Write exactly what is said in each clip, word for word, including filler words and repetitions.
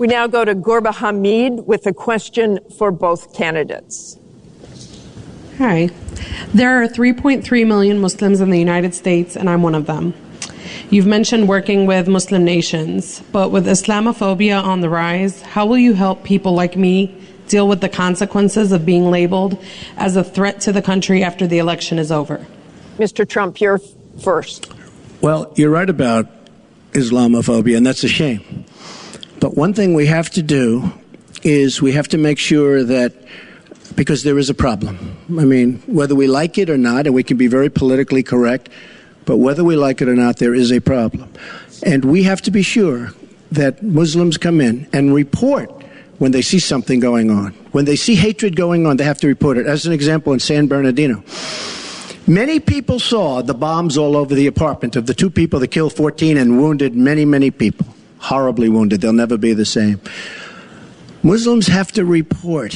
We now go to Gorba Hamid with a question for both candidates. Hi. There are three point three million Muslims in the United States, and I'm one of them. You've mentioned working with Muslim nations, but with Islamophobia on the rise, how will you help people like me deal with the consequences of being labeled as a threat to the country after the election is over? Mister Trump, you're first. Well, you're right about Islamophobia, and that's a shame. But one thing we have to do is we have to make sure that, because there is a problem. I mean, whether we like it or not, and we can be very politically correct, but whether we like it or not, there is a problem. And we have to be sure that Muslims come in and report when they see something going on. When they see hatred going on, they have to report it. As an example, in San Bernardino, many people saw the bombs all over the apartment of the two people that killed fourteen and wounded many, many people. Horribly wounded. They'll never be the same. Muslims have to report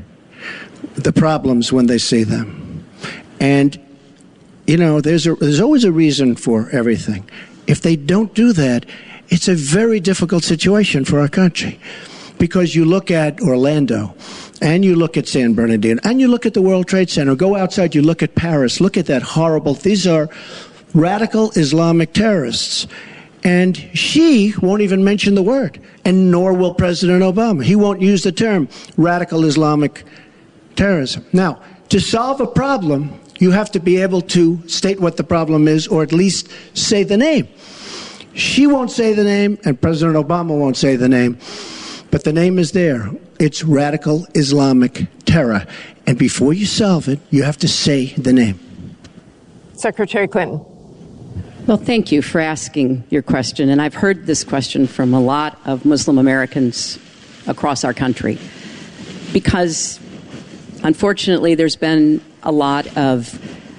the problems when they see them. And, you know, there's, a, there's always a reason for everything. If they don't do that, it's a very difficult situation for our country. Because you look at Orlando, and you look at San Bernardino, and you look at the World Trade Center, go outside, you look at Paris, look at that horrible, these are radical Islamic terrorists. And she won't even mention the word, and nor will President Obama. He won't use the term radical Islamic terrorism. Now, to solve a problem, you have to be able to state what the problem is, or at least say the name. She won't say the name, and President Obama won't say the name, but the name is there. It's radical Islamic terror. And before you solve it, you have to say the name. Secretary Clinton. Well, thank you for asking your question. And I've heard this question from a lot of Muslim Americans across our country. Because, unfortunately, there's been a lot of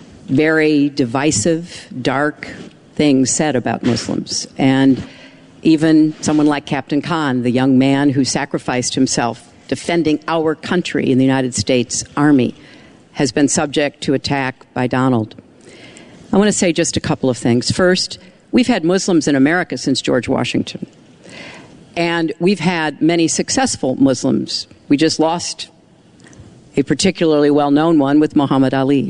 very divisive, dark things said about Muslims. And even someone like Captain Khan, the young man who sacrificed himself defending our country in the United States Army, has been subject to attack by Donald. I want to say just a couple of things. First, we've had Muslims in America since George Washington. And we've had many successful Muslims. We just lost a particularly well-known one with Muhammad Ali.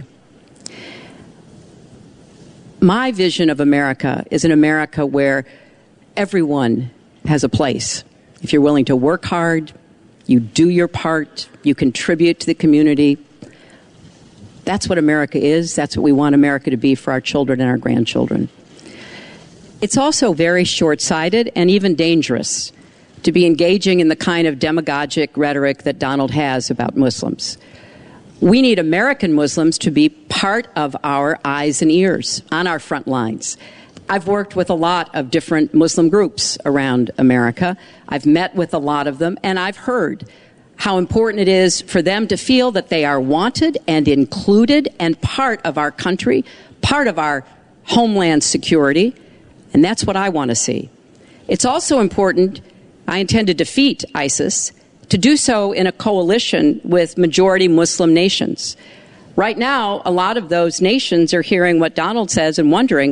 My vision of America is an America where everyone has a place. If you're willing to work hard, you do your part, you contribute to the community. That's what America is. That's what we want America to be for our children and our grandchildren. It's also very short-sighted and even dangerous to be engaging in the kind of demagogic rhetoric that Donald has about Muslims. We need American Muslims to be part of our eyes and ears on our front lines. I've worked with a lot of different Muslim groups around America. I've met with a lot of them, and I've heard how important it is for them to feel that they are wanted and included and part of our country, part of our homeland security, and that's what I want to see. It's also important, I intend to defeat ISIS, to do so in a coalition with majority Muslim nations. Right now, a lot of those nations are hearing what Donald says and wondering,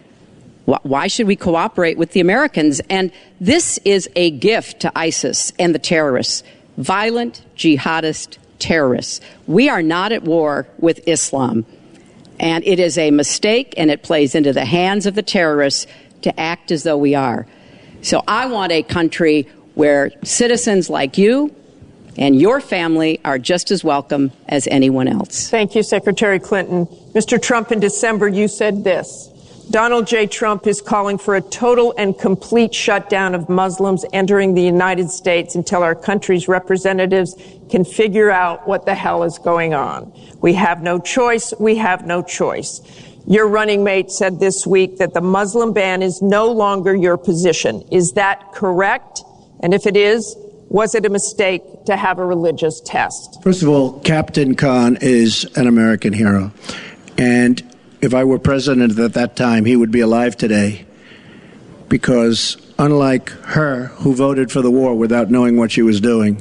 why should we cooperate with the Americans? And this is a gift to ISIS and the terrorists. Violent jihadist terrorists. We are not at war with Islam. And it is a mistake, and it plays into the hands of the terrorists to act as though we are. So I want a country where citizens like you and your family are just as welcome as anyone else. Thank you, Secretary Clinton. Mister Trump, in December, you said this: Donald J. Trump is calling for a total and complete shutdown of Muslims entering the United States until our country's representatives can figure out what the hell is going on. We have no choice. We have no choice. Your running mate said this week that the Muslim ban is no longer your position. Is that correct? And if it is, was it a mistake to have a religious test? First of all, Captain Khan is an American hero. And if I were president at that time, he would be alive today, because unlike her, who voted for the war without knowing what she was doing,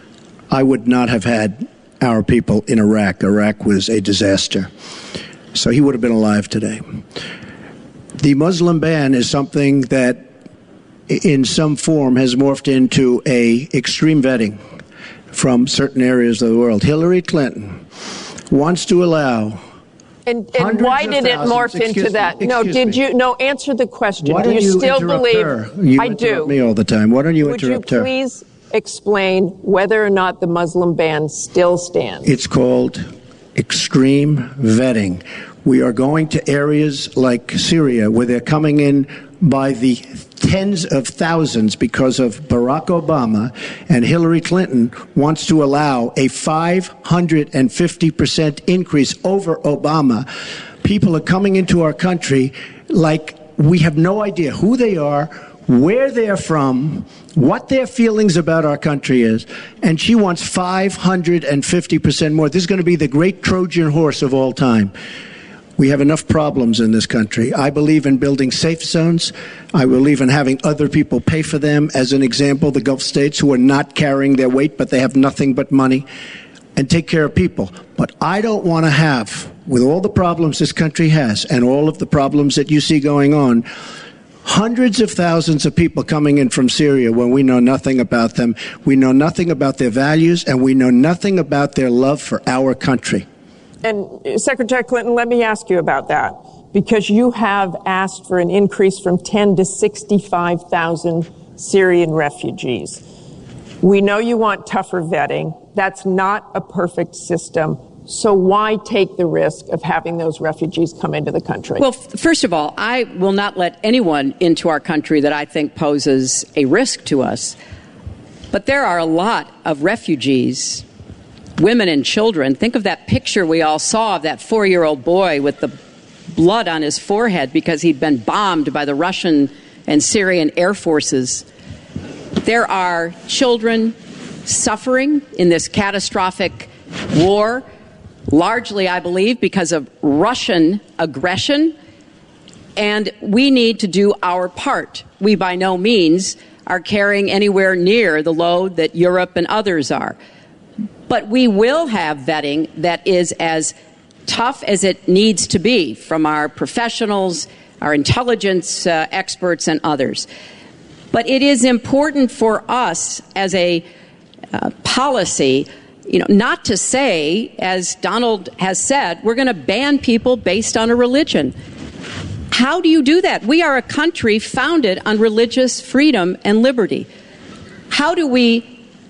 I would not have had our people in Iraq. Iraq was a disaster. So he would have been alive today. The Muslim ban is something that in some form has morphed into a extreme vetting from certain areas of the world. Hillary Clinton wants to allow And, and why did it morph into that? Me, no, did me. you? No, answer the question. Why do you, you still believe? Her? You I interrupt do. me all the time. Why don't you Would interrupt you her? please explain whether or not the Muslim ban still stands? It's called extreme vetting. We are going to areas like Syria where they're coming in by the tens of thousands because of Barack Obama, and Hillary Clinton wants to allow a five hundred fifty percent increase over Obama. People are coming into our country like we have no idea who they are, where they're from, what their feelings about our country is, and she wants five hundred fifty percent more. This is going to be the great Trojan horse of all time. We have enough problems in this country. I believe in building safe zones. I believe in having other people pay for them. As an example, the Gulf states who are not carrying their weight, but they have nothing but money, and take care of people. But I don't want to have, with all the problems this country has and all of the problems that you see going on, hundreds of thousands of people coming in from Syria when we know nothing about them. We know nothing about their values, and we know nothing about their love for our country. And Secretary Clinton, let me ask you about that, because you have asked for an increase from ten to sixty-five thousand Syrian refugees. We know you want tougher vetting. That's not a perfect system. So why take the risk of having those refugees come into the country? Well, f- first of all, I will not let anyone into our country that I think poses a risk to us. But there are a lot of refugees, women and children. Think of that picture we all saw of that four-year-old boy with the blood on his forehead because he'd been bombed by the Russian and Syrian air forces. There are children suffering in this catastrophic war, largely, I believe, because of Russian aggression. And we need to do our part. We by no means are carrying anywhere near the load that Europe and others are. But we will have vetting that is as tough as it needs to be from our professionals, our intelligence uh, experts, and others. But it is important for us as a uh, policy, you know, not to say, as Donald has said, we're going to ban people based on a religion. How do you do that? We are a country founded on religious freedom and liberty. How do we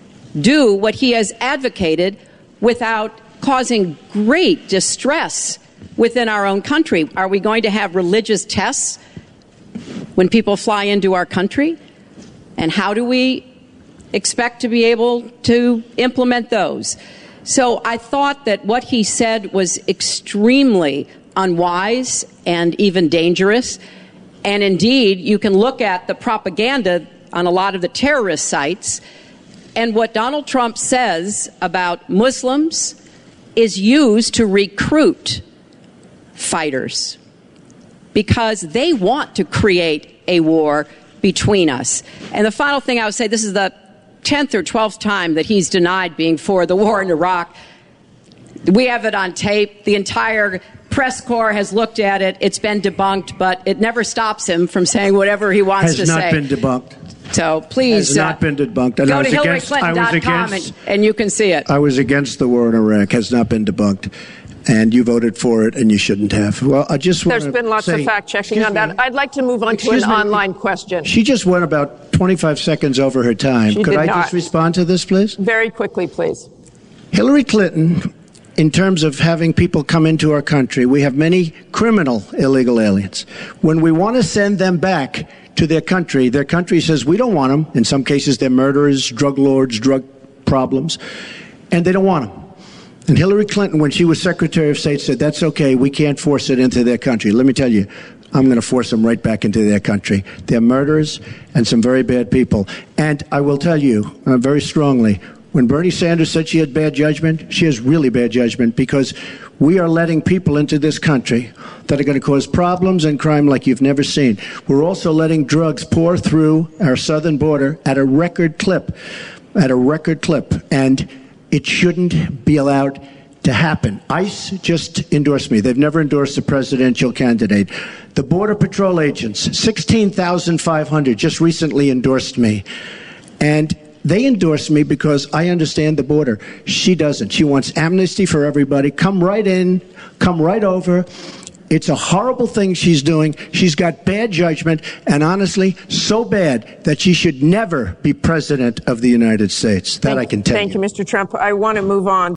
do what he has advocated without causing great distress within our own country? Are we going to have religious tests when people fly into our country? And how do we expect to be able to implement those? So I thought that what he said was extremely unwise and even dangerous. And indeed, you can look at the propaganda on a lot of the terrorist sites. And what Donald Trump says about Muslims is used to recruit fighters because they want to create a war between us. And the final thing I would say, this is the tenth or twelfth time that he's denied being for the war in Iraq. We have it on tape. The entire press corps has looked at it. It's been debunked, but it never stops him from saying whatever he wants to say. Has not been debunked. So please has not uh, been debunked. And go to hillary clinton dot com and, and you can see it. I was against the war in Iraq. Has not been debunked. And you voted for it, and you shouldn't have. Well, I just want There's been lots say, of fact-checking on that. I'd like to move on to an me, online question. She just went about twenty-five seconds over her time. She Could did I not. just respond to this, please? Very quickly, please. Hillary Clinton, in terms of having people come into our country, we have many criminal illegal aliens. When we want to send them back to their country, their country says, we don't want them. In some cases, they're murderers, drug lords, drug problems, and they don't want them. And Hillary Clinton, when she was Secretary of State, said, that's okay, we can't force it into their country. Let me tell you, I'm going to force them right back into their country. They're murderers and some very bad people. And I will tell you uh, very strongly, when Bernie Sanders said she had bad judgment, she has really bad judgment, because we are letting people into this country that are going to cause problems and crime like you've never seen. We're also letting drugs pour through our southern border at a record clip, at a record clip. And it shouldn't be allowed to happen. ICE just endorsed me. They've never endorsed a presidential candidate. The Border Patrol agents, sixteen thousand five hundred, just recently endorsed me. And they endorsed me because I understand the border. She doesn't. She wants amnesty for everybody. Come right in. Come right over. It's a horrible thing she's doing. She's got bad judgment, and honestly, so bad that she should never be president of the United States. That Thank, I can tell thank you. Thank you, Mister Trump. I want to move on.